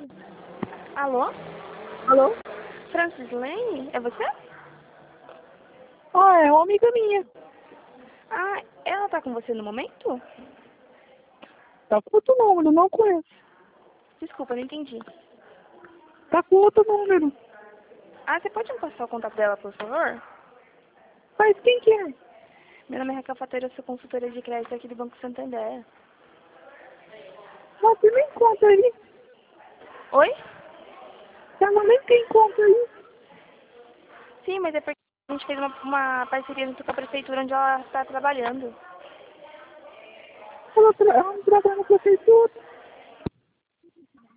Alô? Alô? Francis Lane? É você? Ah, é uma amiga minha. Ah, ela tá com você no momento? Tá com outro número, não conheço. Desculpa, não entendi. Tá com outro número. Ah, você pode me passar o contato dela, por favor? Mas quem que é? Meu nome é Raquel Fateira, eu sou consultora de crédito aqui do Banco Santander. Mas você nem conta aí. Oi? Ela nem tem conta aí. Sim, mas é porque a gente fez uma parceria junto com a prefeitura onde ela está trabalhando. Ela não trabalha na prefeitura.